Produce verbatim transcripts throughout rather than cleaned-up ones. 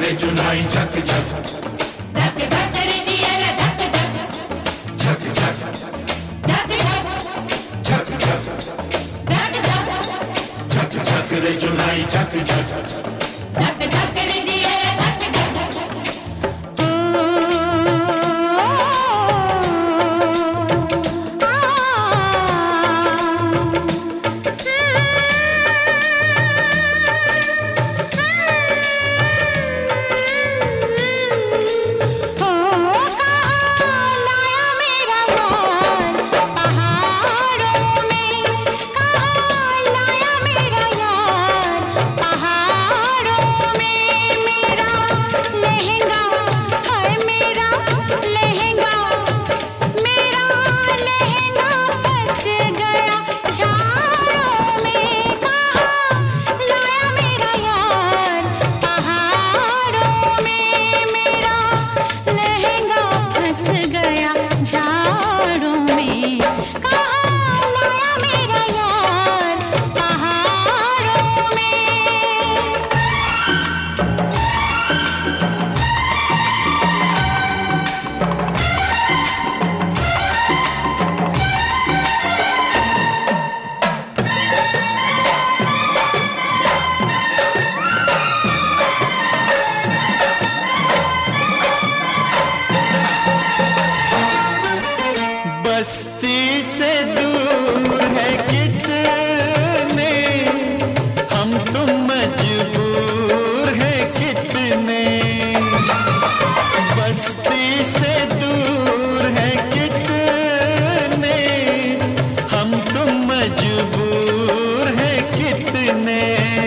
रे चुनाई झक झक धक धक रे जिया धक धक झक झक धक धक झक झक धक धक झक झक रे चुनाई झक झक धक धक रे जिया धक धक बस्ती से दूर है कितने हम तुम मजबूर है कितने बस्ती से दूर है कितने हम तुम मजबूर है कितने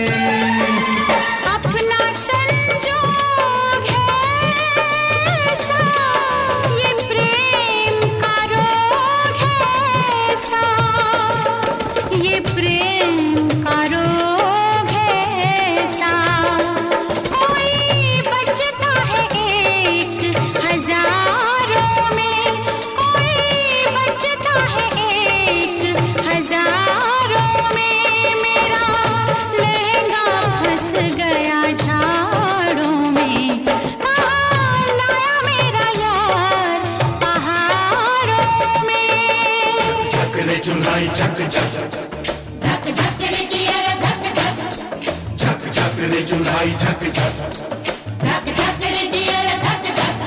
अपना संजोग है ऐसा ये प्रेम का रोग है ऐसा ये प्रेम का रोग है ऐसा कोई बचता है एक हजारों में कोई बचता है एक हजारों में मेरा लहंगा फंस गया झाड़ों में कहाँ लाया मेरा यार पहाड़ों में झक रे चुनाई झक झक धक धक रे जिया धक धक झक झक रे चुनाई झक झक धक धक रे जिया धक धक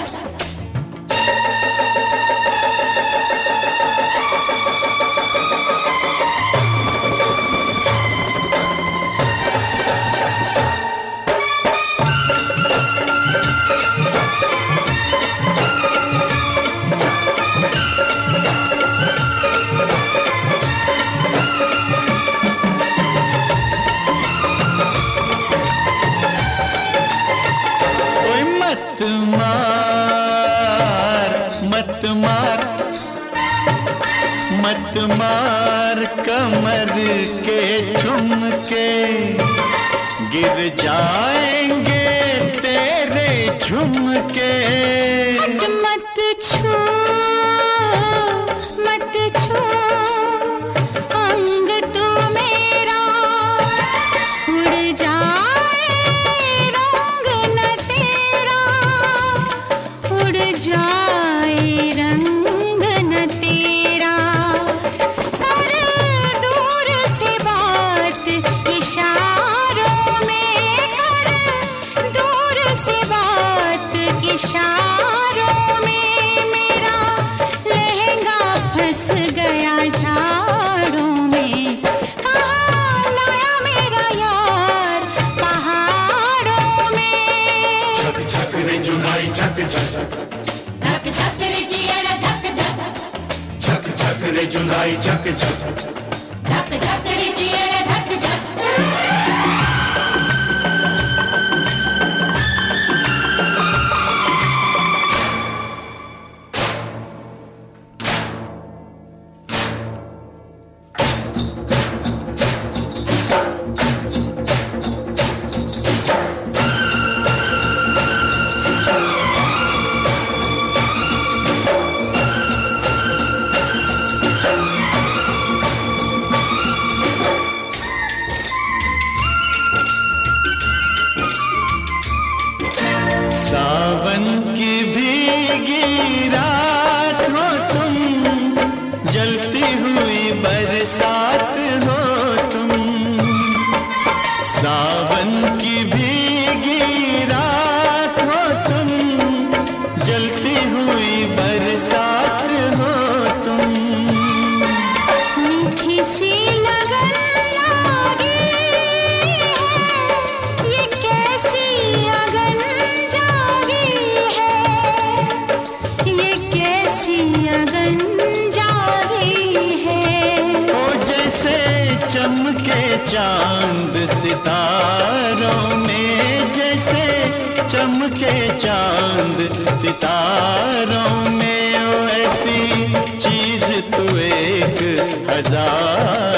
ओए मत मार मत मार मत मार कमर के झुमके गिर जाएंगे तेरे झुमके मत छू मत छू अंग तू मेरा उड़ जाए रंग न तेरा उड़ जाए रंग न तेरा कर दूर से बात इशारों में कर दूर से बात इशारों में मेरा लहंगा फंस गया झाड़ों में कहाँ लाया मेरा यार पहाड़ों में झक झक रे चुनाई झक झक धक धक रे जिया धक धक झक झक रे चुनाई झक झक धक धक रे जिया धक धक चांद सितारों में, जैसे चमके चांद सितारों में, ओ ऐसी चीज तू एक हजार